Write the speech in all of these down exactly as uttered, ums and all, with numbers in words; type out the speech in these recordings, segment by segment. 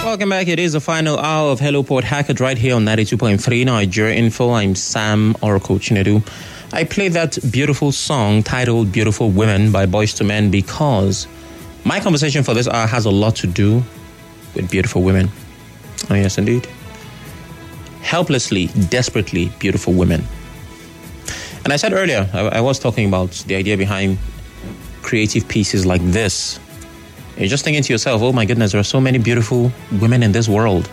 Welcome back. It is the final hour of Hello Port Hackett right here on ninety-two point three Nigeria Info. I'm Sam Oracle Chinedu. I played that beautiful song titled Beautiful Women by Boyz two Men because my conversation for this hour has a lot to do with beautiful women. Oh, yes, indeed. Helplessly, desperately beautiful women. And I said earlier, I, I was talking about the idea behind creative pieces like this. You're just thinking to yourself, oh my goodness, there are so many beautiful women in this world.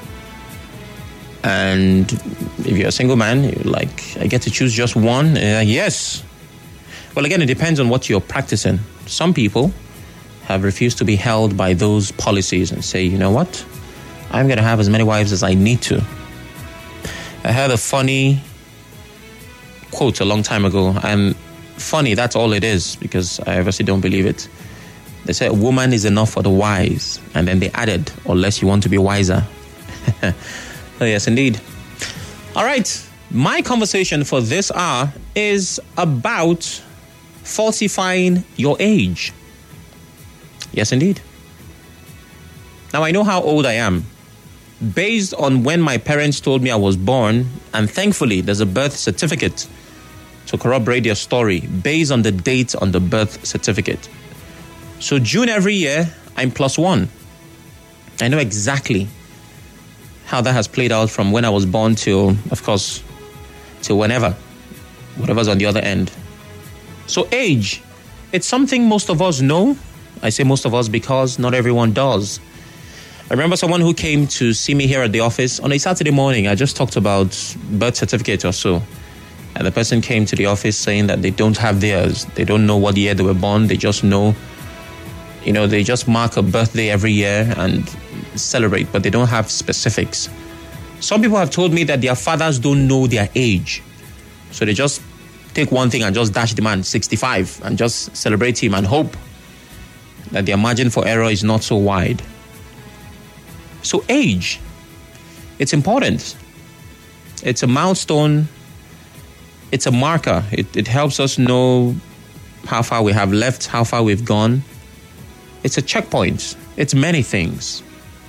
And if you're a single man, you're like, I get to choose just one? Uh, yes. Well, again, it depends on what you're practicing. Some people have refused to be held by those policies and say, you know what? I'm going to have as many wives as I need to. I heard a funny quote a long time ago. And funny, that's all it is, because I obviously don't believe it. They said, a woman is enough for the wise. And then they added, unless you want to be wiser. Oh, yes, indeed. All right. My conversation for this hour is about falsifying your age. Yes, indeed. Now, I know how old I am. Based on when my parents told me I was born, and thankfully, there's a birth certificate to corroborate their story based on the date on the birth certificate. So June every year, I'm plus one. I know exactly how that has played out from when I was born till, of course, till whenever, whatever's on the other end. So age, it's something most of us know. I say most of us because not everyone does. I remember someone who came to see me here at the office on a Saturday morning. I just talked about birth certificate or so. And the person came to the office saying that they don't have theirs. They don't know what year they were born. They just know, you know, they just mark a birthday every year and celebrate, but they don't have specifics. Some people have told me that their fathers don't know their age. So they just take one thing and just dash the man sixty-five and just celebrate him and hope that their margin for error is not so wide. So age, it's important. It's a milestone. It's a marker. It, it helps us know how far we have left, how far we've gone. It's a checkpoint. It's many things.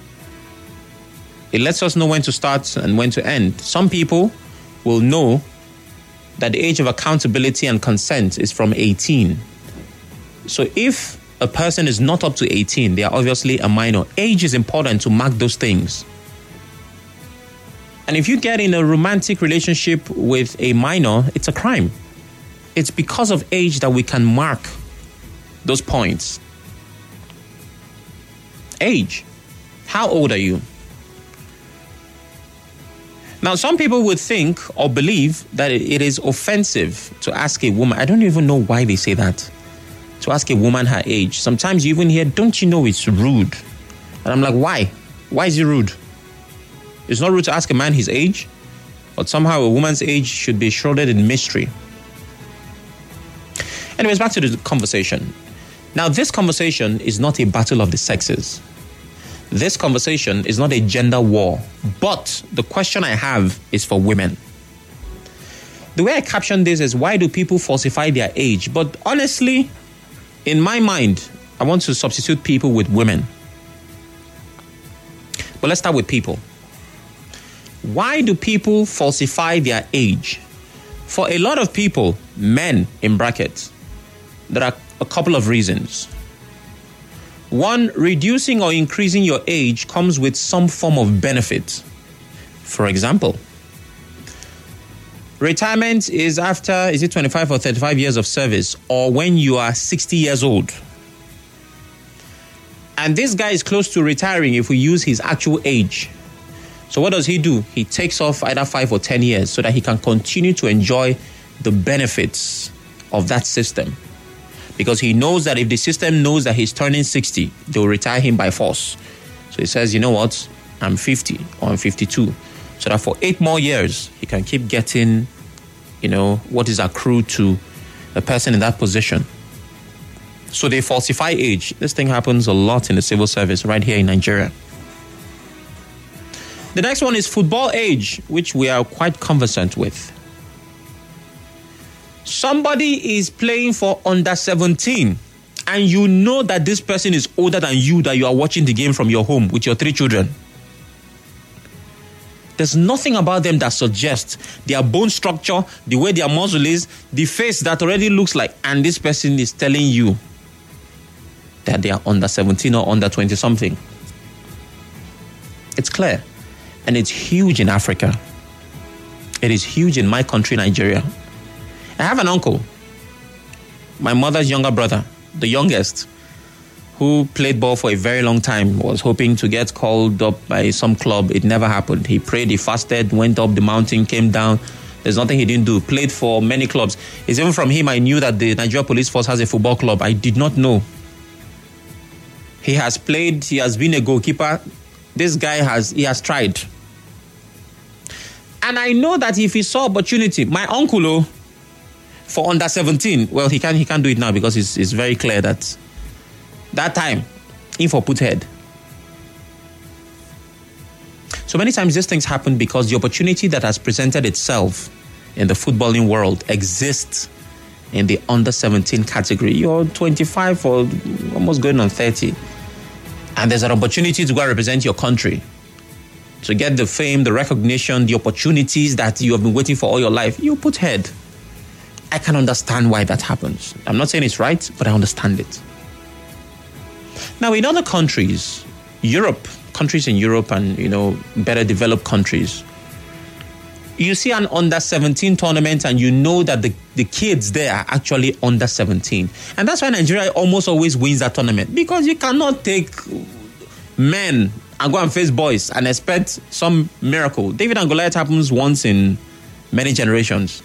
It lets us know when to start and when to end. Some people will know that the age of accountability and consent is from eighteen. So if a person is not up to eighteen, they are obviously a minor. Age is important to mark those things. And if you get in a romantic relationship with a minor, it's a crime. It's because of age that we can mark those points. Age. How old are you? Now, some people would think or believe that it is offensive to ask a woman. I don't even know why they say that. To ask a woman her age. Sometimes you even hear, don't you know it's rude? And I'm like, why? Why is it rude? It's not rude to ask a man his age, but somehow a woman's age should be shrouded in mystery. Anyways, back to the conversation. Now, this conversation is not a battle of the sexes. This conversation is not a gender war, but the question I have is for women. The way I caption this is, why do people falsify their age? But honestly, in my mind, I want to substitute people with women. But let's start with people. Why do people falsify their age? For a lot of people, men in brackets, there are a couple of reasons. One, reducing or increasing your age comes with some form of benefit. For example, retirement is after, is it twenty-five or thirty-five years of service, or when you are sixty years old. And this guy is close to retiring if we use his actual age. So what does he do? He takes off either five or ten years so that he can continue to enjoy the benefits of that system. Because he knows that if the system knows that he's turning sixty, they'll retire him by force. So he says, you know what? I'm fifty or I'm fifty-two. So that for eight more years, he can keep getting, you know, what is accrued to a person in that position. So they falsify age. This thing happens a lot in the civil service right here in Nigeria. The next one is football age, which we are quite conversant with. Somebody is playing for under seventeen and you know that this person is older than you, that you are watching the game from your home with your three children. There's nothing about them that suggests their bone structure, the way their muscle is, the face that already looks like, and this person is telling you that they are under seventeen or under twenty something. It's clear. And it's huge in Africa. It is huge in my country, Nigeria. I have an uncle, my mother's younger brother, the youngest, who played ball for a very long time, was hoping to get called up by some club. It never happened. He prayed, he fasted, went up the mountain, came down. There's nothing he didn't do. Played for many clubs. It's even from him I knew that the Nigeria Police Force has a football club. I did not know. He has played, he has been a goalkeeper. This guy has, he has tried. And I know that if he saw opportunity, my uncle, oh, for under seventeen, well, he can't, he can't do it now because it's, it's very clear that that time, in for put head. So many times these things happen because the opportunity that has presented itself in the footballing world exists in the under seventeen category. You're twenty-five or almost going on thirty. And there's an opportunity to go and represent your country, to get the fame, the recognition, the opportunities that you have been waiting for all your life. You put head. I can understand why that happens. I'm not saying it's right, but I understand it. Now, in other countries, Europe, countries in Europe and, you know, better developed countries, you see an under seventeen tournament and you know that the, the kids there are actually under seventeen. And that's why Nigeria almost always wins that tournament, because you cannot take men and go and face boys and expect some miracle. David and Goliath happens once in many generations.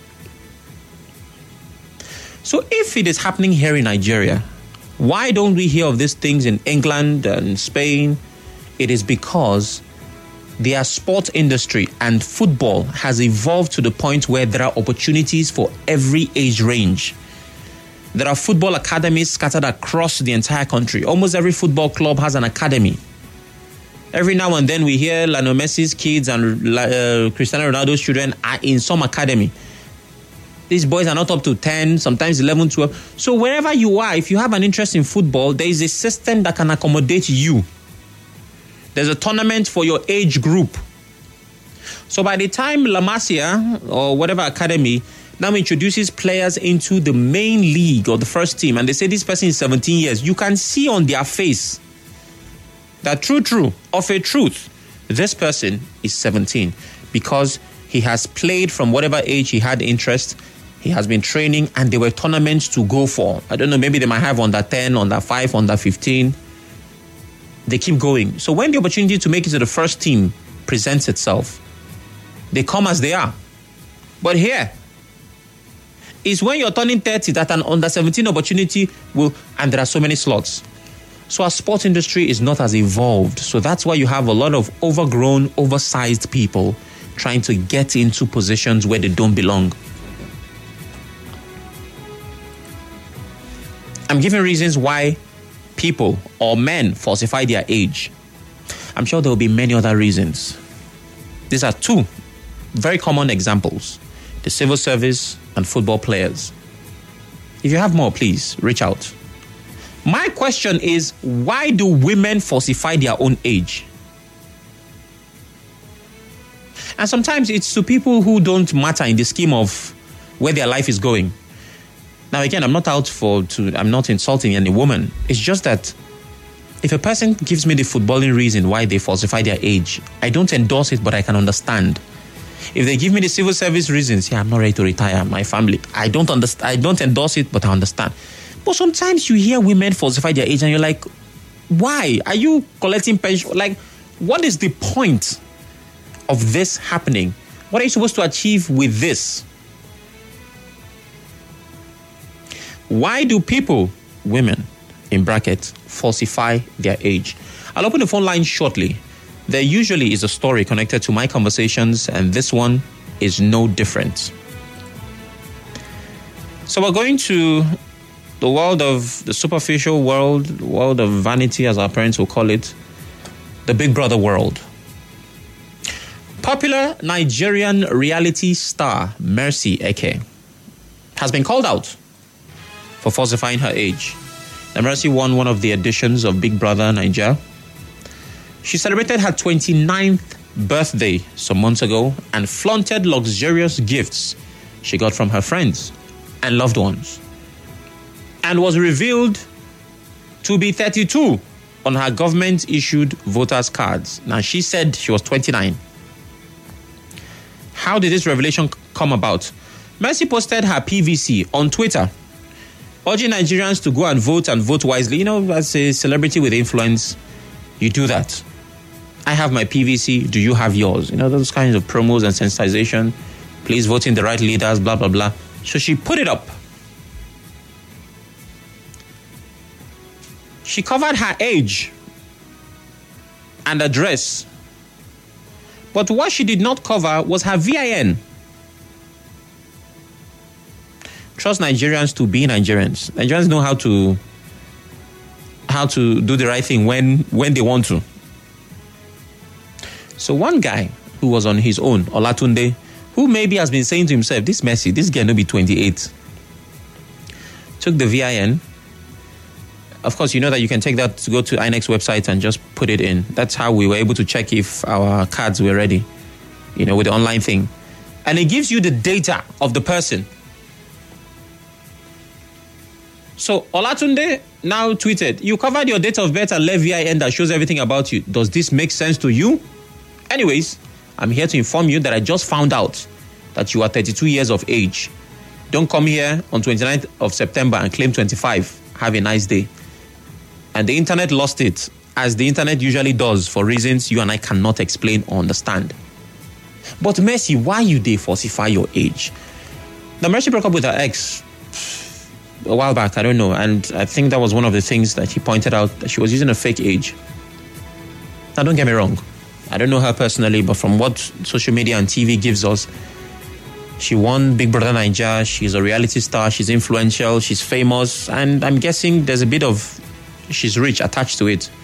So if it is happening here in Nigeria, why don't we hear of these things in England and Spain? It is because their sport industry and football has evolved to the point where there are opportunities for every age range. There are football academies scattered across the entire country. Almost every football club has an academy. Every now and then we hear Lionel Messi's kids and uh, Cristiano Ronaldo's children are in some academy. These boys are not up to ten, sometimes eleven, twelve. So wherever you are, if you have an interest in football, there is a system that can accommodate you. There's a tournament for your age group. So by the time La Masia or whatever academy now introduces players into the main league or the first team, and they say this person is seventeen years, you can see on their face that true, true, of a truth, this person is seventeen because he has played from whatever age he had interest. He has been training, and there were tournaments to go for. I don't know, maybe they might have under ten, under five, under fifteen. They keep going. So when the opportunity to make it to the first team presents itself, they come as they are. But here is when you're turning thirty that an under seventeen opportunity will, and there are so many slots. So our sports industry is not as evolved. So that's why you have a lot of overgrown, oversized people trying to get into positions where they don't belong. I'm giving reasons why people or men falsify their age. I'm sure there will be many other reasons. These are two very common examples: the civil service and football players. If you have more, please reach out. My question is, why do women falsify their own age? And sometimes it's to people who don't matter in the scheme of where their life is going. Now, again, I'm not out for to. I'm not insulting any woman. It's just that if a person gives me the footballing reason why they falsify their age, I don't endorse it, but I can understand. If they give me the civil service reasons, yeah, I'm not ready to retire, my family, I don't understand. I don't endorse it, but I understand. But sometimes you hear women falsify their age, and you're like, why? Are you collecting pension? Like, what is the point of this happening? What are you supposed to achieve with this? Why do people, women, in brackets, falsify their age? I'll open the phone line shortly. There usually is a story connected to my conversations, and this one is no different. So we're going to the world of the superficial world, the world of vanity, as our parents will call it, the Big Brother world. Popular Nigerian reality star Mercy Eke has been called out for falsifying her age. Now, Mercy won one of the editions of Big Brother Nigeria, She celebrated her twenty-ninth birthday some months ago and flaunted luxurious gifts she got from her friends and loved ones, and was revealed to be thirty-two on her government-issued voters' cards. Now, she said she was twenty-nine. How did this revelation come about? Mercy posted her P V C on Twitter, urging Nigerians to go and vote and vote wisely. You know, as a celebrity with influence, you do that. I have my P V C. Do you have yours? You know, those kinds of promos and sensitization. Please vote in the right leaders, blah, blah, blah. So she put it up. She covered her age and address. But what she did not cover was her V I N. Trust Nigerians to be Nigerians. Nigerians know how to how to do the right thing when, when they want to. So one guy who was on his own, Olatunde, who maybe has been saying to himself, this Mercy, this girl no be twenty-eight, took the V I N. Of course, you know that you can take that to go to I N E C's website and just put it in. That's how we were able to check if our cards were ready, you know, with the online thing. And it gives you the data of the person. So Olatunde now tweeted, you covered your date of birth and left V I N that shows everything about you. Does this make sense to you? Anyways, I'm here to inform you that I just found out that you are thirty-two years of age. Don't come here on twenty-ninth of September and claim twenty-five. Have a nice day. And the internet lost it, as the internet usually does, for reasons you and I cannot explain or understand. But Mercy, why you they falsify your age? Now, Mercy broke up with her ex a while back, I don't know, and I think that was one of the things that he pointed out, that she was using a fake age. Now, don't get me wrong, I don't know her personally, but from what social media and T V gives us, she won Big Brother Naija, she's a reality star, she's influential, she's famous, and I'm guessing there's a bit of she's rich attached to it.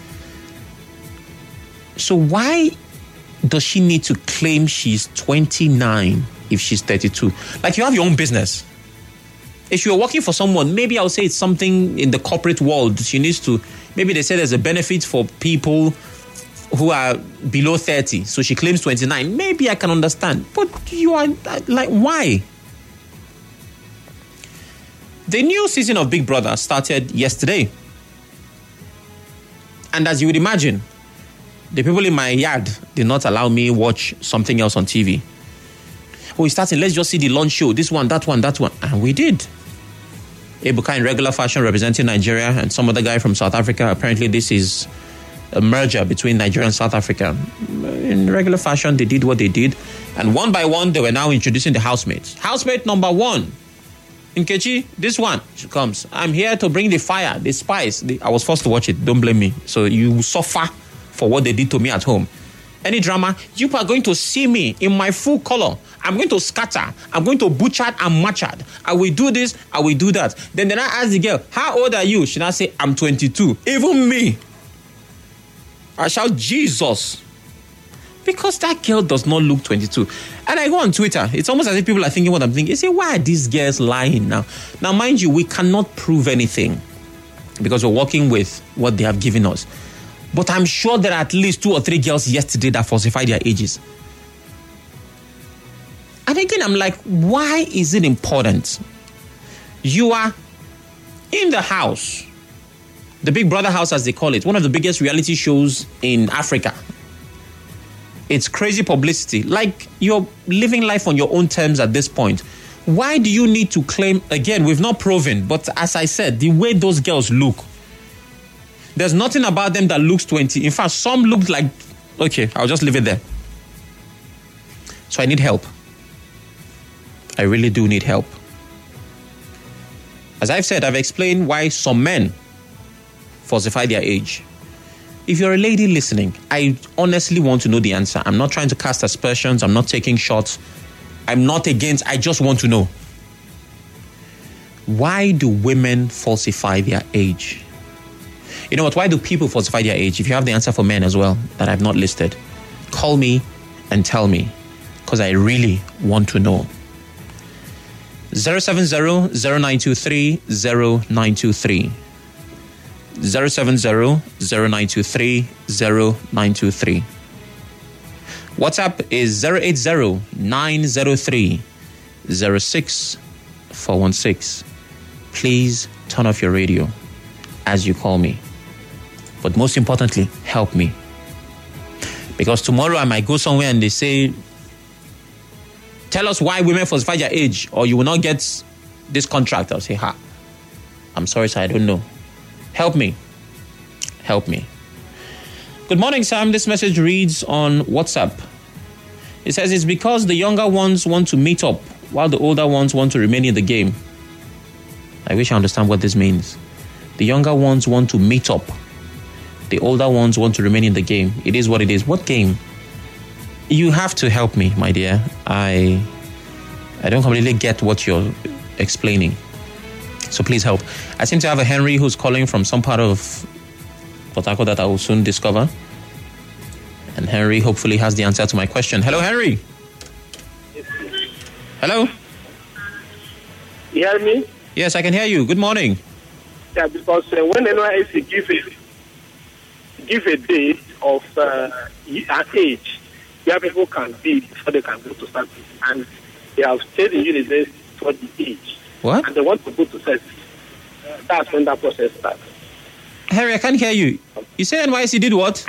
So why does she need to claim she's twenty-nine if she's thirty-two? Like, you have your own business. If you're working for someone, maybe I'll say it's something in the corporate world. She needs to, maybe they say there's a benefit for people who are below thirty. So she claims twenty-nine. Maybe I can understand. But you are, like, why? The new season of Big Brother started yesterday. And as you would imagine, the people in my yard did not allow me watch something else on T V. Oh, it's starting, let's just see the launch show. This one, that one, that one. And we did. Ebuka in regular fashion representing Nigeria, and some other guy from South Africa. Apparently this is a merger between Nigeria and South Africa. In regular fashion, they did what they did. And one by one, they were now introducing the housemates. Housemate number one, Nkechi, this one, she comes. I'm here to bring the fire, the spice. The, I was forced to watch it. Don't blame me. So you suffer for what they did to me at home. Any drama, you are going to see me in my full color. I'm going to scatter. I'm going to butcher and matchard. I will do this. I will do that. Then then I ask the girl, how old are you? She now say, I'm twenty-two. Even me. I shout, Jesus. Because that girl does not look twenty-two. And I go on Twitter. It's almost as if people are thinking what I'm thinking. You say, why are these girls lying now? Now, mind you, we cannot prove anything because we're working with what they have given us. But I'm sure there are at least two or three girls yesterday that falsified their ages. And again, I'm like, why is it important? You are in the house, the Big Brother house, as they call it, one of the biggest reality shows in Africa. It's crazy publicity. Like, you're living life on your own terms at this point. Why do you need to claim, again, we've not proven, but as I said, the way those girls look, there's nothing about them that looks twenty. In fact, some look like, okay, I'll just leave it there. So I need help. I really do need help. As I've said, I've explained why some men falsify their age. If you're a lady listening, I honestly want to know the answer. I'm not trying to cast aspersions. I'm not taking shots. I'm not against. I just want to know. Why do women falsify their age? You know what? Why do people falsify their age? If you have the answer for men as well that I've not listed, call me and tell me, because I really want to know. zero seven zero, zero nine two three, zero nine two three. zero seven zero, zero nine two three, zero nine two three. WhatsApp is zero eight zero, nine zero three, zero six four one six. Please turn off your radio as you call me. But most importantly, help me. Because tomorrow I might go somewhere and they say, tell us why women falsify their age or you will not get this contract. I'll say, ha, I'm sorry, sir, I don't know. Help me. Help me. Good morning, Sam. This message reads on WhatsApp. It says it's because the younger ones want to meet up while the older ones want to remain in the game. I wish I understand what this means. The younger ones want to meet up. The older ones want to remain in the game. It is what it is. What game? You have to help me, my dear. I I don't completely get what you're explaining. So please help. I seem to have a Henry who's calling from some part of Port Harcourt that I will soon discover. And Henry hopefully has the answer to my question. Hello, Henry. Hello. You hear me? Yes, I can hear you. Good morning. Yeah, because uh, when N Y S C gives a, give a date of uh, an age where people can be before they can go to service, and they have stayed in university for the age. What? And they want to go to service. Uh, that's when that process starts. Harry, I can't hear you. You say N Y S C did what?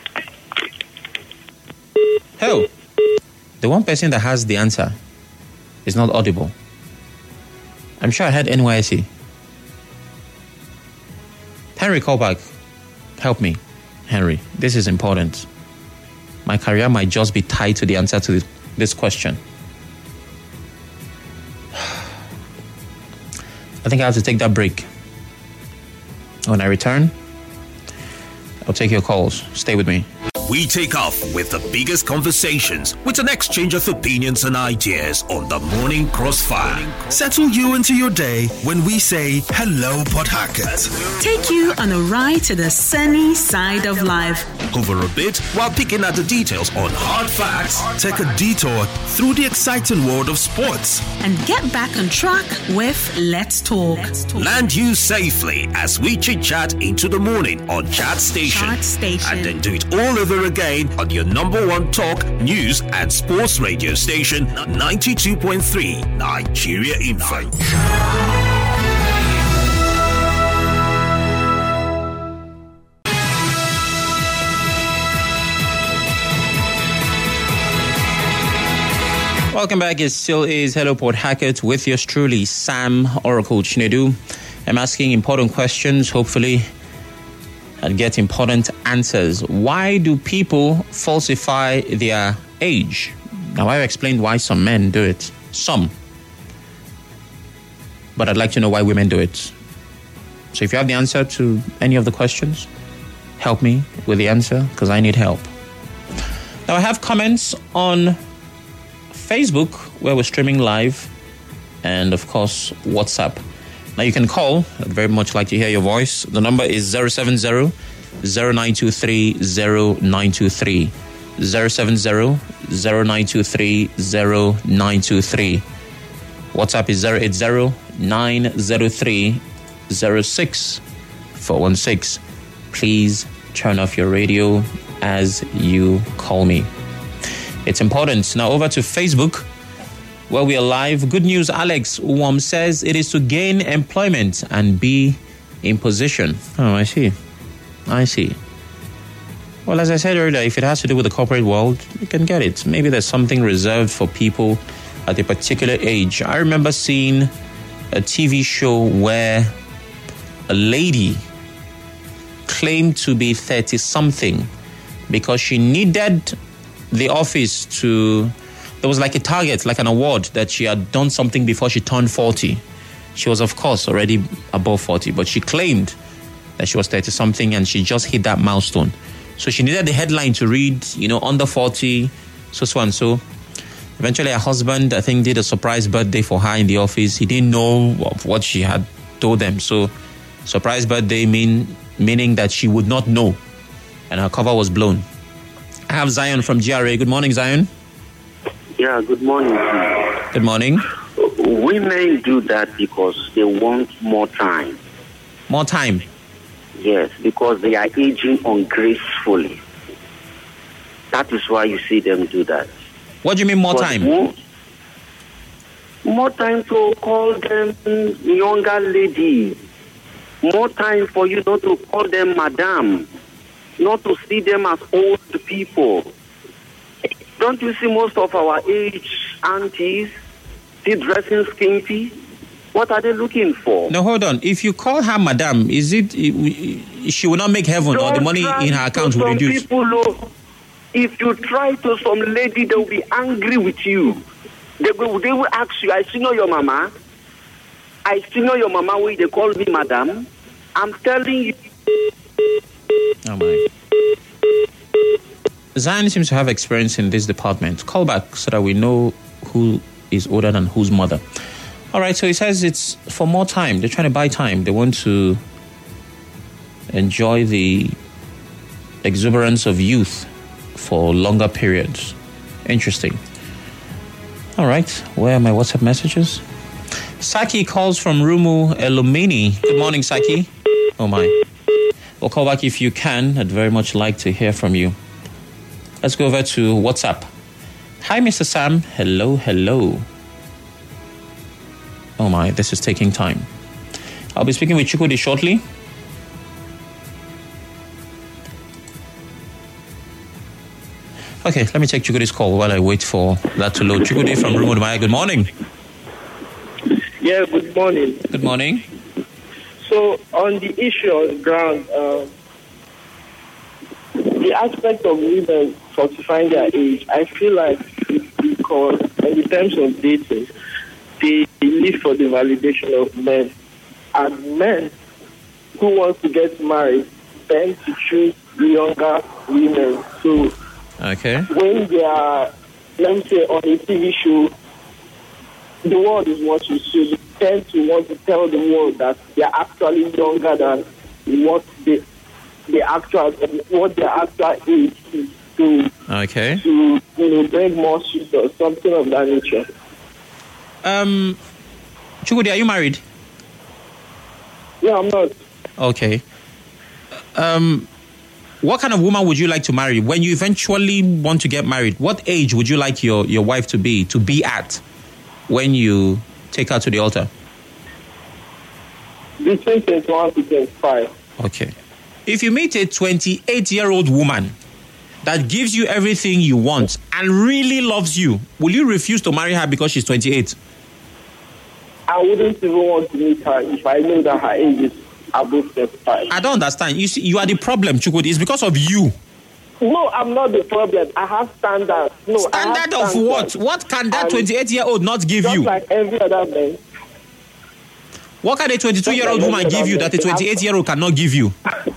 Hell, the one person that has the answer is not audible. I'm sure I heard N Y S C. Henry, call back. Help me. Henry, this is important. My career might just be tied to the answer to this question. I think I have to take that break. When I return, I'll take your calls. Stay with me. We take off with the biggest conversations with an exchange of opinions and ideas on the Morning Crossfire. Settle you into your day when we say hello, Port Harcourt. Take you on a ride to the sunny side of life. Over a bit while picking at the details on hard facts. Take a detour through the exciting world of sports. And get back on track with Let's Talk. Let's Talk. Land you safely as we chit-chat into the morning on Chat Station. Chat Station. And then do it all over again on your number one talk, news and sports radio station, ninety-two point three Nigeria Info. Welcome back. It still is Hello Port Harcourt with yours truly, Sam Oracle Chinedu. I'm asking important questions, hopefully and get important answers. Why do people falsify their age? Now, I've explained why some men do it. Some. But I'd like to know why women do it. So if you have the answer to any of the questions, help me with the answer, because I need help. Now, I have comments on Facebook, where we're streaming live, and of course, WhatsApp. Now you can call. I'd very much like to hear your voice. The number is zero seven zero, zero nine two three, zero nine two three. zero seven zero, zero nine two three, zero nine two three. WhatsApp is zero eight zero, nine zero three, zero six four one six. Please turn off your radio as you call me. It's important. Now over to Facebook, where we are live. Good news, Alex Uwam says it is to gain employment and be in position. Oh, I see. I see. Well, as I said earlier, if it has to do with the corporate world, you can get it. Maybe there's something reserved for people at a particular age. I remember seeing a T V show where a lady claimed to be thirty-something because she needed the office to... There was like a target, like an award, that she had done something before she turned forty. She was, of course, already above forty, but she claimed that she was thirty-something and she just hit that milestone. So she needed the headline to read, you know, under forty, so, so and so. Eventually, her husband, I think, did a surprise birthday for her in the office. He didn't know of what she had told them. So, surprise birthday mean meaning that she would not know. And her cover was blown. I have Zion from G R A. Good morning, Zion. Yeah, good morning. Good morning. Women do that because they want more time. More time? Yes, because they are aging ungracefully. That is why you see them do that. What do you mean more But time? More, more time to call them younger lady. More time for you not to call them madam. Not to see them as old people. Don't you see most of our age aunties still dressing skimpy? What are they looking for? No, hold on. If you call her madam, is it she will not make heaven or the money in her account will reduce? People, oh, if you try to some lady, they will be angry with you. They will, they will ask you, I still know your mama. I still know your mama when they call me madam. I'm telling you. Oh my. Zion seems to have experience in this department. Call back so that we know who is older than whose mother. All right, so he says it's for more time. They're trying to buy time. They want to enjoy the exuberance of youth for longer periods. Interesting. All right, where are my WhatsApp messages? Saki calls from Rumu Elumini. Good morning, Saki. Oh my. We'll call back if you can. I'd very much like to hear from you. Let's go over to WhatsApp. Hi, Mister Sam. Hello, hello. Oh my, this is taking time. I'll be speaking with Chukwudi shortly. Okay, let me take Chukwudi's call while I wait for that to load. Chukwudi from Rumudumaya, good morning. Yeah, good morning. Good morning. So, on the issue on the ground, uh, the aspect of women falsifying their age, I feel like it's because in terms of dating, they live for the validation of men. And men who want to get married tend to choose younger women. So, Okay. when they are, let me say, on a T V show, the world is watching, so they tend to want to tell the world that they are actually younger than what they, the actual, what their actual age is. To, Okay. to you know, bring more suits or something of that nature. Um, Chukwudi, are you married? Yeah, I'm not. Okay. Um, what kind of woman would you like to marry when you eventually want to get married? What age would you like your, your wife to be to be at when you take her to the altar? Between twenty-one to twenty-five. Okay. If you meet a twenty-eight-year-old woman that gives you everything you want and really loves you, will you refuse to marry her because she's twenty-eight? I wouldn't even want to meet her if I know that her age is above thirty-five. I don't understand. You see, you are the problem, Chukwudi. It's because of you. No, I'm not the problem. I have standards. No, I have Standard of standards. what? What can that And twenty-eight-year-old not give Just you? like every other man. What can a twenty-two-year-old Just like woman every give you other that a man, they have- twenty-eight-year-old cannot give you?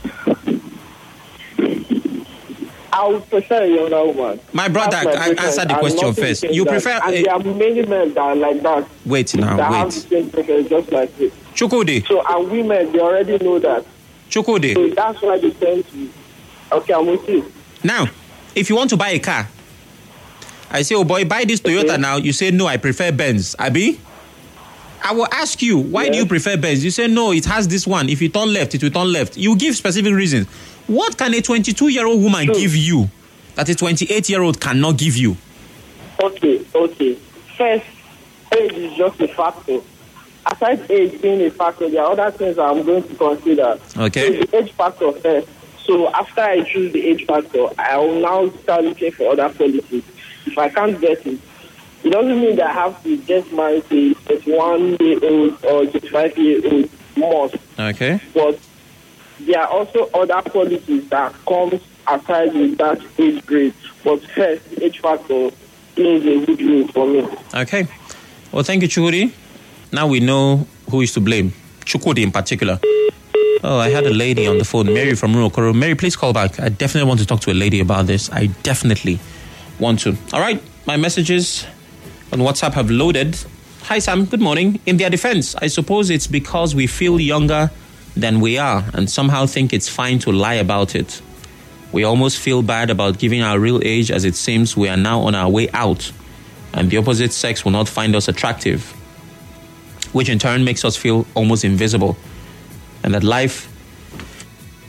I would prefer a younger woman. My brother, That's my I- preference, answer the and question nothing first. change You that. prefer And a- there are many men that are like that. Wait now, that have wait. the same preference just like this. Chukwudi, So, and women, they already know that. Chukwudi. So that's why they tend to. Okay, I'm with you. Now, if you want to buy a car, I say, oh boy, buy this Toyota Okay. now. You say, no, I prefer Benz. Abi? I will ask you, why do Yeah. you prefer Benz? You say, no, it has this one. If you turn left, it will turn left. You give specific reasons. What can a twenty-two-year-old woman True. give you that a twenty-eight-year-old cannot give you? Okay, okay. First, age is just a factor. Aside age being a factor, there are other things that I'm going to consider. Okay. So the age factor first. So after I choose the age factor, I will now start looking for other qualities. If I can't get it, it doesn't mean that I have to get married to a thirty-one-year-old or twenty-five-year-old must. Okay. But there are also other qualities that comes aside with that age grade. But first, the age factor plays a good role for me. Okay. Well, thank you, Chukwudi. Now we know who is to blame. Chukwudi in particular. Oh, I had a lady on the phone, Mary from Rurokoro. Mary, please call back. I definitely want to talk to a lady about this. I definitely want to. All right, my messages on WhatsApp have loaded. Hi, Sam. Good morning. In their defense, I suppose it's because we feel younger than we are and somehow think it's fine to lie about it. We almost feel bad about giving our real age, as it seems we are now on our way out and the opposite sex will not find us attractive, which in turn makes us feel almost invisible, and that life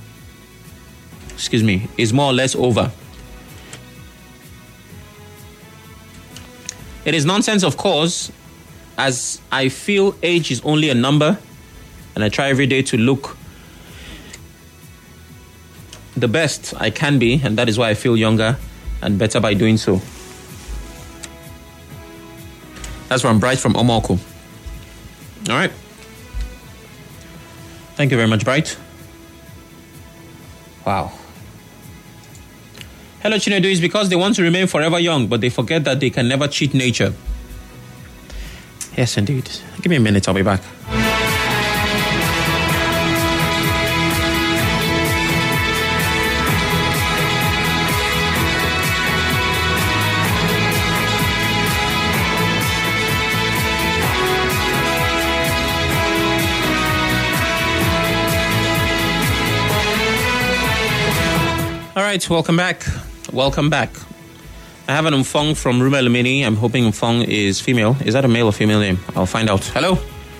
excuse me, is more or less over. It is nonsense, of course, as I feel age is only a number, and I try every day to look the best I can be, and that is why I feel younger and better by doing so. That's from Bright from Omoko. All right. Thank you very much, Bright. Wow. Hello, Chinedu. It's because they want to remain forever young, but they forget that they can never cheat nature. Yes, indeed. Give me a minute. I'll be back. All right, welcome back. Welcome back. I have an Mfong from Rumelumini. I'm hoping Mfong is female. Is that a male or female name? I'll find out. Hello?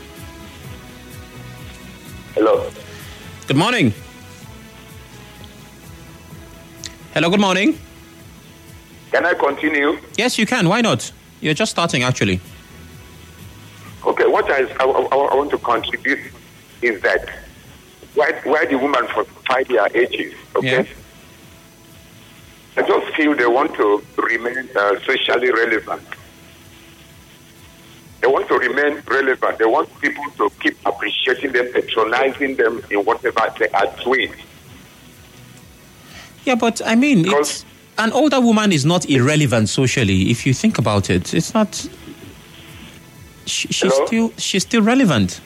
Hello. Good morning. Hello, good morning. Can I continue? Yes, you can. Why not? You're just starting, actually. Okay, what I, I, I want to contribute is that why, why the women fight their ages, okay? Yeah. I just feel they want to remain uh, socially relevant. They want to remain relevant. They want people to keep appreciating them, patronizing them in whatever they are doing. Yeah, but I mean, Because it's, an older woman is not irrelevant socially. If you think about it, it's not. She, she's Hello? still she's still relevant.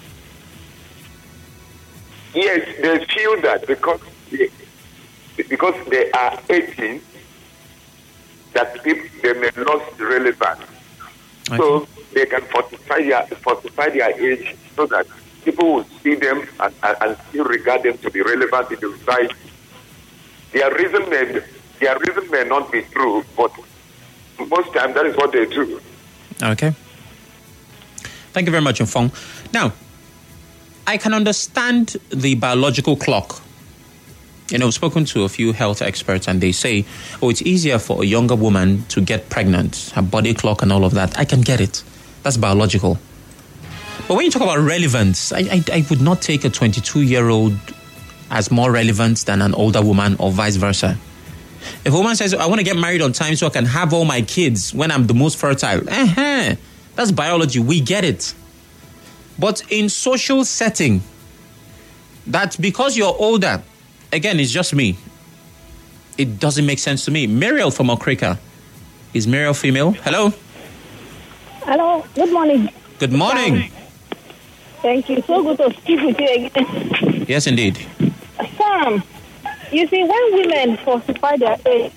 Yes, they feel that because they, because they are eighteen, that people, they may lose relevance. Okay. So they can fortify their, fortify their age so that people will see them and, and, and still regard them to be relevant in the society. Their reason may, their reason may not be true, but most times that is what they do. Okay. Thank you very much, Mfong. Now, I can understand the biological clock. You know, I've spoken to a few health experts and they say, oh, it's easier for a younger woman to get pregnant, her body clock and all of that. I can get it. That's biological. But when you talk about relevance, I, I, I would not take a twenty-two-year-old as more relevant than an older woman or vice versa. If a woman says, I want to get married on time so I can have all my kids when I'm the most fertile, uh-huh, that's biology. We get it. But in social setting, that because you're older, again, it's just me. It doesn't make sense to me. Muriel from Okrika. Is Muriel female? Hello? Hello. Good morning. Good morning. Thank you. So good to speak with you again. Yes, indeed. Sam, you see, when women falsify their age,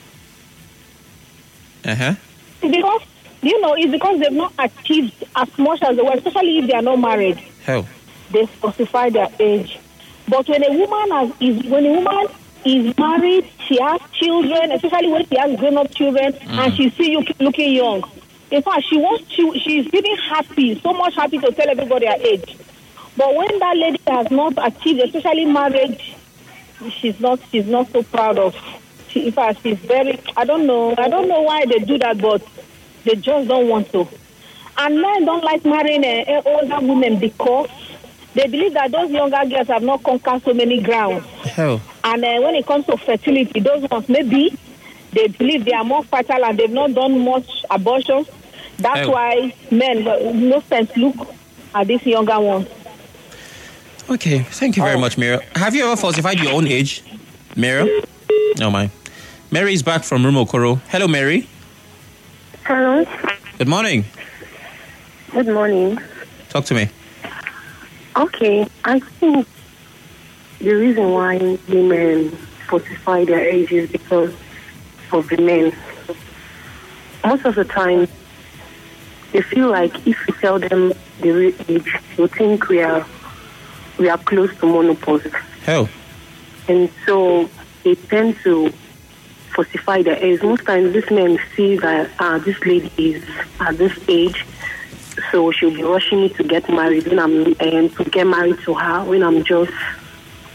Uh-huh. because, you know, it's because they've not achieved as much as they were, especially if they are not married. How? They falsify their age. But when a woman has, is when a woman is married, she has children, especially when she has grown-up children, mm. and she see you looking young. In fact, she wants she she's feeling happy, so much happy to tell everybody her age. But when that lady has not achieved, especially marriage, she's not she's not so proud of. She, in fact, she's very. I don't know. I don't know why they do that, but they just don't want to. And men don't like marrying uh, older women because they believe that those younger girls have not conquered so many grounds. How? And uh, when it comes to fertility, those ones maybe they believe they are more fertile and they've not done much abortions. That's Oh. why men, no sense, look at these younger ones. Okay, thank you very Oh. much, Muriel. Have you ever falsified your own age, Muriel? Oh, my. Mary is back from Rumokoro. Hello, Mary. Hello. Good morning. Good morning. Talk to me. Okay, I think the reason why women falsify their age is because of the men. Most of the time, they feel like if we tell them the real age, they think we are we are close to menopause, How? and so they tend to falsify their age. Most times, these men see that uh, this lady is at this age, so she'll be rushing me to get married when I'm and to get married to her when I'm just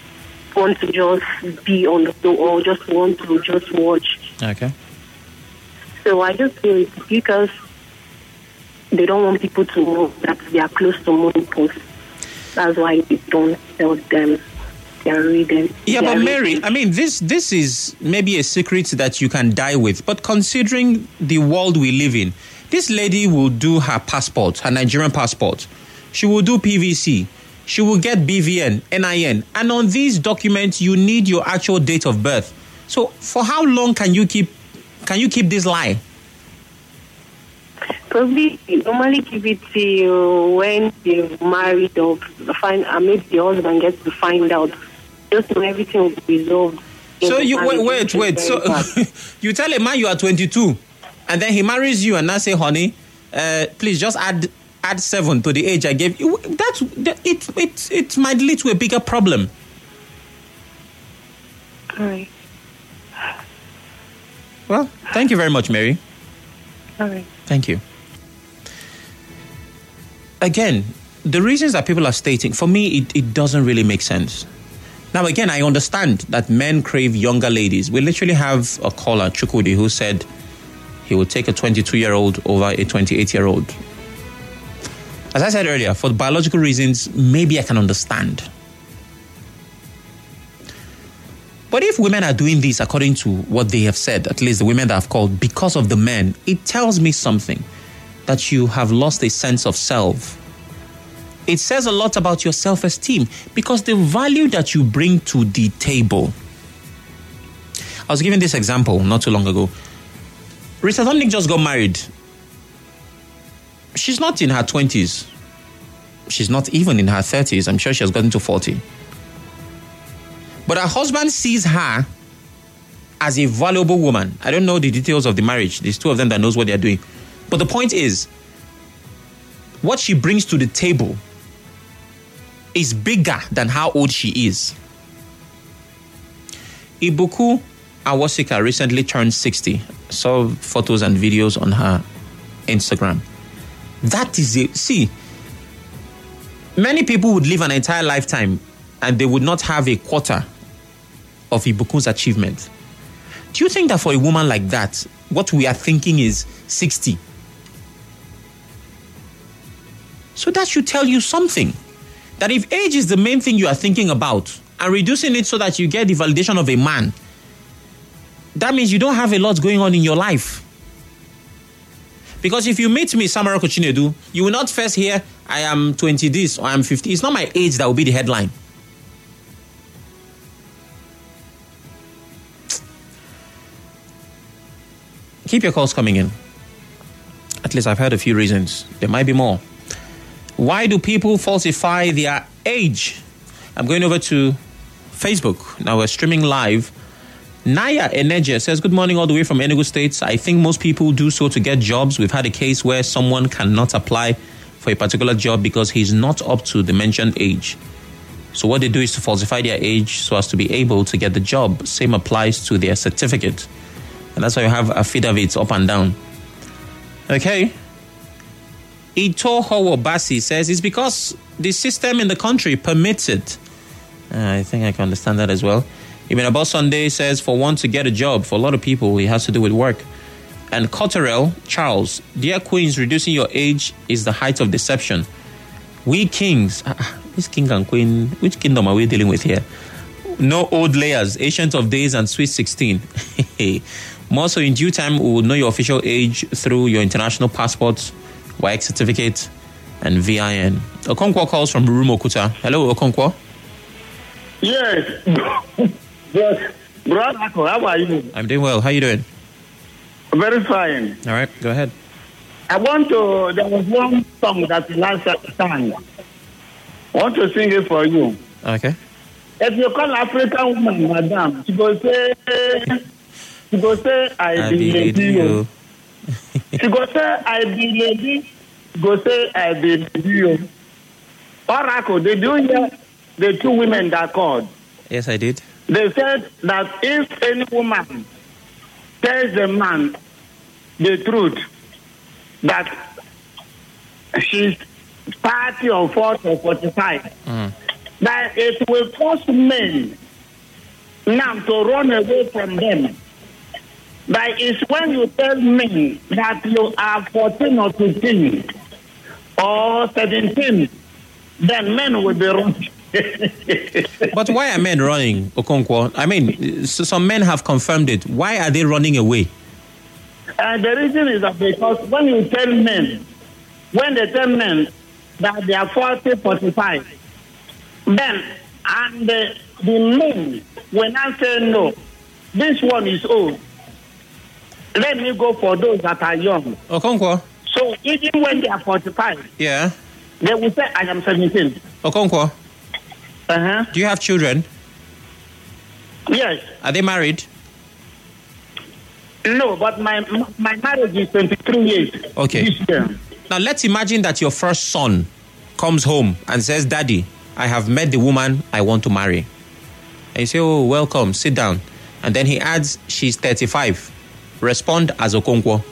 want to just be on the floor or just want to just watch. Okay. So I just feel it's because they don't want people to know that they are close to moon posts. That's why they don't tell them. They are reading. Yeah, they but Mary, reading. I mean, this this is maybe a secret that you can die with. But considering the world we live in, this lady will do her passport, her Nigerian passport. She will do P V C. She will get B V N, N I N. And on these documents, you need your actual date of birth. So for how long can you keep can you keep this lie? Probably normally give it to you when you're married or find, uh, maybe the husband gets to find out. Just when everything will be resolved. So you wait, wait, wait. So you tell a man you are twenty-two, and then he marries you, and now say, "Honey, uh, please just add add seven to the age I gave you." That's that, it. It it might lead to a bigger problem. All right. Well, thank you very much, Mary. All right. Thank you. Again, the reasons that people are stating, for me, it, it doesn't really make sense. Now, again, I understand that men crave younger ladies. We literally have a caller, Chukwudi, who said he would take a twenty-two-year-old over a twenty-eight-year-old. As I said earlier, for biological reasons, maybe I can understand. But if women are doing this according to what they have said, at least the women that have called, because of the men, it tells me something, that you have lost a sense of self. It says a lot about your self-esteem because the value that you bring to the table. I was giving this example not too long ago. Rita Dominic just got married. She's not in her twenties. She's not even in her thirties. I'm sure she has gotten to forty. But her husband sees her as a valuable woman. I don't know the details of the marriage. There's two of them that knows what they're doing. But the point is, what she brings to the table is bigger than how old she is. Ibuku Awosika recently turned sixty. Saw photos and videos on her Instagram. That is it. See, many people would live an entire lifetime and they would not have a quarter of Ibuku's achievement. Do you think that for a woman like that, what we are thinking is sixty? So that should tell you something. That if age is the main thing you are thinking about and reducing it so that you get the validation of a man, that means you don't have a lot going on in your life. Because if you meet me, Samara Kochinedu, you will not first hear, I am twenty this or I am fifty. It's not my age that will be the headline. Keep your calls coming in. At least I've heard a few reasons. There might be more. Why do people falsify their age? I'm going over to Facebook. Now we're streaming live. Naya Eneje says, good morning all the way from Enugu State. I think most people do so to get jobs. We've had a case where someone cannot apply for a particular job because he's not up to the mentioned age. So what they do is to falsify their age so as to be able to get the job. Same applies to their certificate. And that's why you have affidavits up and down. Okay. Ito Howobasi says it's because the system in the country permits it. Uh, I think I can understand that as well. Even about Sunday says for one to get a job, for a lot of people, it has to do with work. And Cotterell Charles, dear queens, reducing your age is the height of deception. We kings, uh, this king and queen, which kingdom are we dealing with here? No old layers, ancient of days and sweet sixteen. More so in due time, we will know your official age through your international passports, W A E C certificate, and V I N. Okonkwo calls from Rurumo Kuta. Hello, Okonkwo. Yes. Yes. Brother, how are you? I'm doing well. How are you doing? Very fine. All right, go ahead. I want to, there was one song that last sang. I want to sing it for you. Okay. If you call African woman, madam, she go say, she go say, I, I be lady. You. She go say, I be lady. She go say, I be lady. You. Oracle, did you hear the two women that called? Yes, I did. They said that if any woman tells a man the truth, that she's thirty or forty or forty-five, mm. that it will force men now to run away from them. That is when you tell me that you are fourteen or fifteen or seventeen, then men will be running. But why are men running, Okonkwo? I mean, so some men have confirmed it. Why are they running away? Uh, the reason is that because when you tell men, when they tell men that they are forty, forty-five, then and the, the men will not say no, this one is old. Let me go for those that are young. Okonkwo. So even when they are forty-five, yeah, they will say, I am seventeen. Okonkwo. Uh-huh. Do you have children? Yes. Are they married? No, but my my marriage is twenty-three years. Okay. This year. Now let's imagine that your first son comes home and says, Daddy, I have met the woman I want to marry. And you say, oh, welcome, sit down. And then he adds, she's thirty-five. Respond as Okonkwo.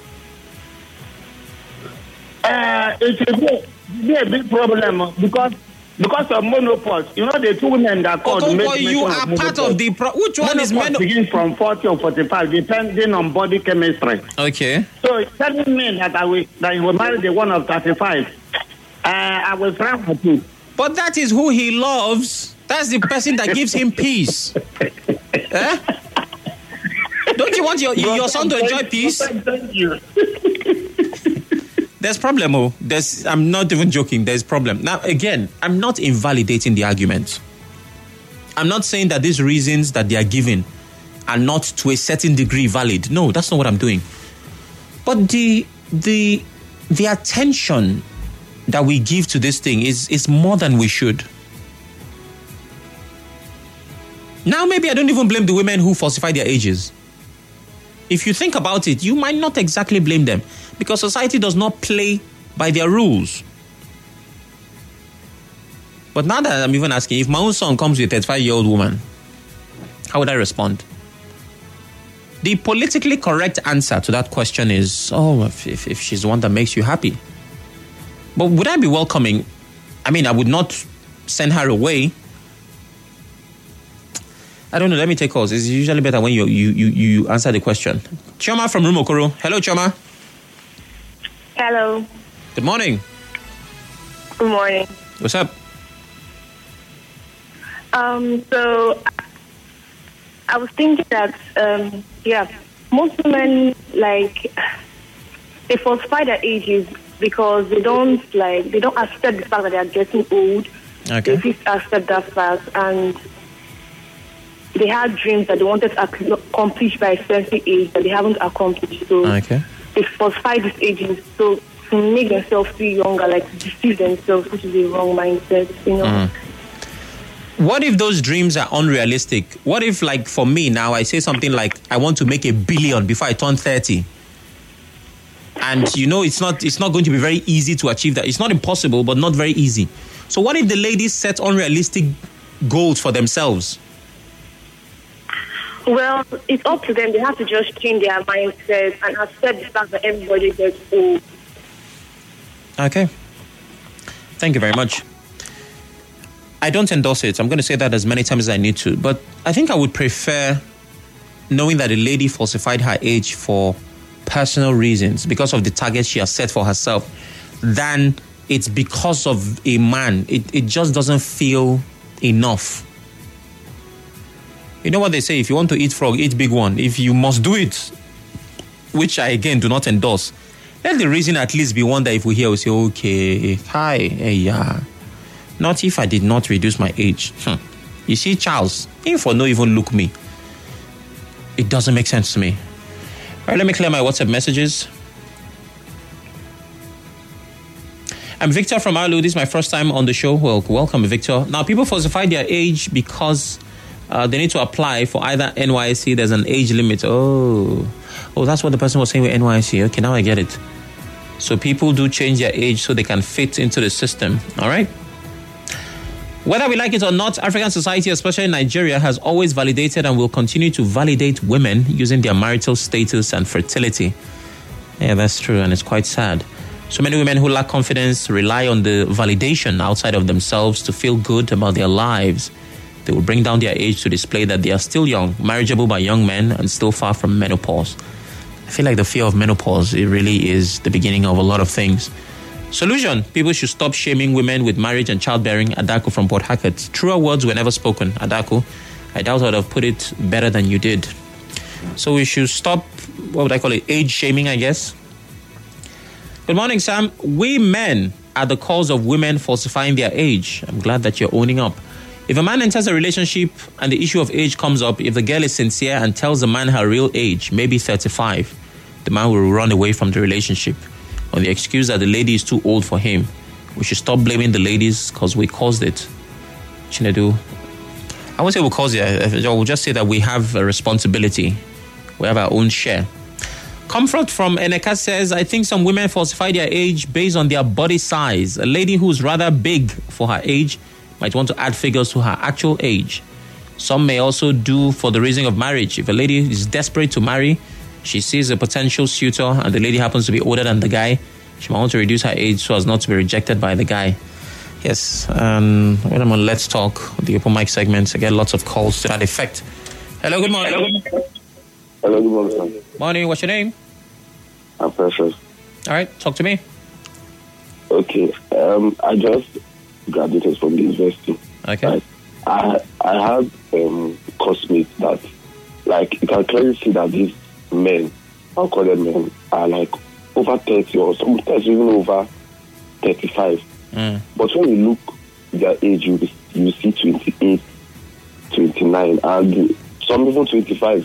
Uh, it will be, be a big problem because because of menopause. You know the two women that called Okonkwo, you are of part of the pro- which one menopause is menopause? Begins from forty or forty-five, depending on body chemistry. Okay. So telling me that I will that he will marry the one of thirty-five, uh, I will frown at you. But that is who he loves. That's the person that gives him peace. Eh? Don't you want your your son to enjoy peace? Thank you. There's problem, oh. There's, I'm not even joking. There's problem. Now, again, I'm not invalidating the argument. I'm not saying that these reasons that they are given are not to a certain degree valid. No, that's not what I'm doing. But the the the attention that we give to this thing is is more than we should. Now, maybe I don't even blame the women who falsify their ages. If you think about it, you might not exactly blame them because society does not play by their rules. But now that I'm even asking, if my own son comes with a thirty-five-year-old woman, how would I respond? The politically correct answer to that question is, oh, if, if, if she's the one that makes you happy. But would I be welcoming? I mean, I would not send her away. I don't know. Let me take calls. It's usually better when you you you, you answer the question. Chioma from Rumokoro. Hello, Chioma. Hello. Good morning. Good morning. What's up? Um. So, I was thinking that um. Yeah, most women like they falsify their ages because they don't like they don't accept the fact that they are getting old. Okay. They just accept that fact and. They had dreams that they wanted to accomplish by a certain age that they haven't accomplished. So okay. they falsify these ages so to make themselves feel younger, like to deceive themselves, which is a wrong mindset, you know. Mm. What if those dreams are unrealistic? What if, like, for me now, I say something like, I want to make a billion before I turn thirty. And, you know, it's not it's not going to be very easy to achieve that. It's not impossible, but not very easy. So what if the ladies set unrealistic goals for themselves? Well, it's up to them. They have to just change their mindset and accept the fact that everybody gets old. Okay. Thank you very much. I don't endorse it. I'm going to say that as many times as I need to. But I think I would prefer knowing that a lady falsified her age for personal reasons because of the target she has set for herself than it's because of a man. It, it just doesn't feel enough. You know what they say, if you want to eat frog, eat big one. If you must do it, which I again do not endorse, let the reason at least be one that if we hear, we say, okay, hi, hey, yeah. Not if I did not reduce my age. Hmm. You see, Charles, if for no even look me, it doesn't make sense to me. All right, let me clear my WhatsApp messages. I'm Victor from Alu. This is my first time on the show. Well, welcome, Victor. Now, people falsify their age because Uh, they need to apply for either N Y S C. There's an age limit. Oh, oh, that's what the person was saying with N Y S C. Okay, now I get it. So people do change their age so they can fit into the system. All right. Whether we like it or not, African society, especially Nigeria, has always validated and will continue to validate women using their marital status and fertility. Yeah, that's true, and it's quite sad. So many women who lack confidence rely on the validation outside of themselves to feel good about their lives. They will bring down their age to display that they are still young, marriageable by young men, and still far from menopause. I feel like the fear of menopause, it really is the beginning of a lot of things. Solution: people should stop shaming women with marriage and childbearing. Adaku from Port Harcourt. Truer words were never spoken. Adaku, I doubt I'd have put it better than you did. So we should stop, what would I call it, age shaming, I guess. Good morning, Sam. We men are the cause of women falsifying their age. I'm glad that you're owning up. If a man enters a relationship and the issue of age comes up, if the girl is sincere and tells the man her real age, maybe thirty-five, the man will run away from the relationship on the excuse that the lady is too old for him. We should stop blaming the ladies because we caused it. Chinedu, I won't say we caused it. I will just say that we have a responsibility. We have our own share. Comfort from Eneka says, I think some women falsify their age based on their body size. A lady who's rather big for her age might want to add figures to her actual age. Some may also do for the reason of marriage. If a lady is desperate to marry, she sees a potential suitor and the lady happens to be older than the guy, she might want to reduce her age so as not to be rejected by the guy. Yes, um, when I'm on Let's Talk, the open mic segments, I get lots of calls to that effect. Hello, good morning. Hello, Hello good morning. Morning, what's your name? I'm Precious. All right, talk to me. Okay, um, I just graduated from the university. Okay. Right? I I had um, classmates that, like, you can clearly see that these men, I'll call them men, are like over thirty or sometimes even over thirty-five. Mm. But when you look their age, you you see twenty-eight, twenty-nine, and some even twenty-five.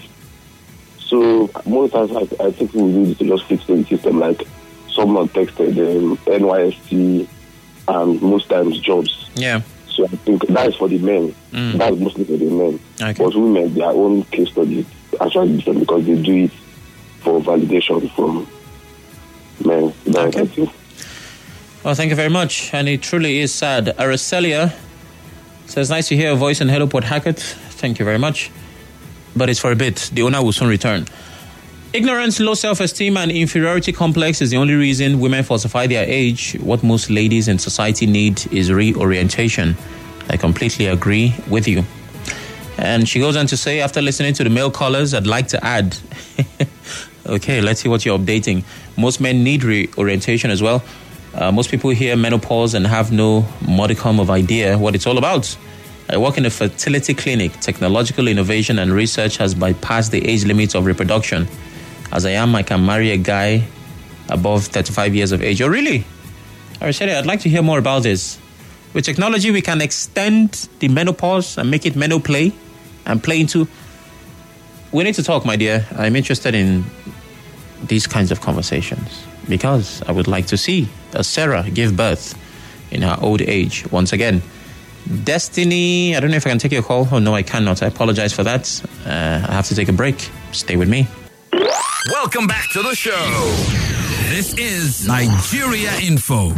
So most times I, I think we need to just fix the system, like someone texted them, N Y S T, and most times jobs. Yeah. So I think that is for the men. Mm. That's mostly for the men. Okay. But women, their own case study actually different because they do it for validation from men. That's okay. Well, thank you very much. And it truly is sad. Aracelia says, nice to hear a voice in Hello Port Harcourt. Thank you very much. But it's for a bit. The owner will soon return. Ignorance, low self-esteem, and inferiority complex is the only reason women falsify their age. What most ladies in society need is reorientation. I completely agree with you. And she goes on to say, after listening to the male callers, I'd like to add, okay, let's see what you're updating. Most men need reorientation as well. Uh, most people hear menopause and have no modicum of idea what it's all about. I work in a fertility clinic. Technological innovation and research has bypassed the age limits of reproduction. As I am, I can marry a guy above thirty-five years of age. Oh, really? Arashede, I'd like to hear more about this. With technology, we can extend the menopause and make it menoplay and play into... We need to talk, my dear. I'm interested in these kinds of conversations because I would like to see a Sarah give birth in her old age once again. Destiny, I don't know if I can take your call. Oh, no, I cannot. I apologize for that. Uh, I have to take a break. Stay with me. Welcome back to the show. This is Nigeria Info.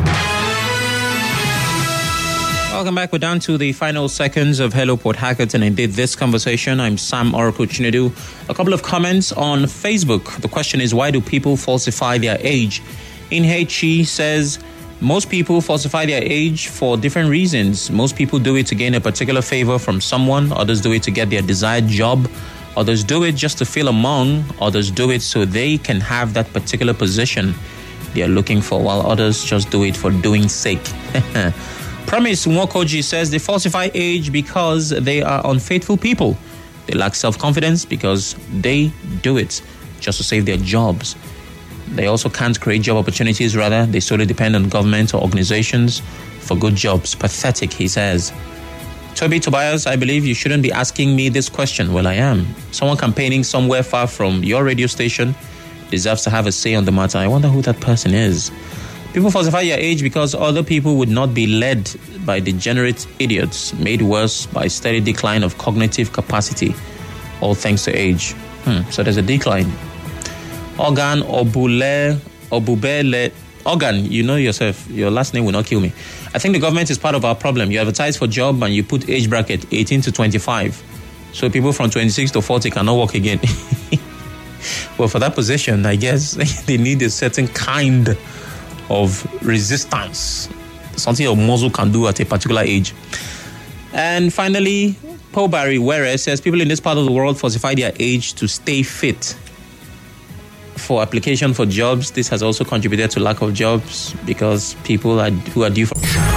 Welcome back. We're down to the final seconds of Hello Port Harcourt, and indeed this conversation. I'm Sam Oracle Chinedu. A couple of comments on Facebook. The question is, why do people falsify their age? Inhechi says, most people falsify their age for different reasons. Most people do it to gain a particular favor from someone. Others do it to get their desired job. Others do it just to feel among. Others do it so they can have that particular position they are looking for, while others just do it for doing sake. Promise Nwokoji says they falsify age because they are unfaithful people. They lack self-confidence because they do it just to save their jobs. They also can't create job opportunities. Rather, they solely depend on government or organizations for good jobs. Pathetic, he says. Toby Tobias, I believe you shouldn't be asking me this question. Well, I am. Someone campaigning somewhere far from your radio station deserves to have a say on the matter. I wonder who that person is. People falsify their age because other people would not be led by degenerate idiots, made worse by steady decline of cognitive capacity, all thanks to age. Hmm, so there's a decline. Organ Obule, Obubele, Organ, you know yourself, your last name will not kill me. I think the government is part of our problem. You advertise for job and you put age bracket eighteen to twenty-five. So people from twenty-six to forty cannot work again. Well, for that position, I guess they need a certain kind of resistance. Something your muscle can do at a particular age. And finally, Paul Barry Were says people in this part of the world falsify their age to stay fit. For application for jobs, this has also contributed to lack of jobs because people are, who are due for...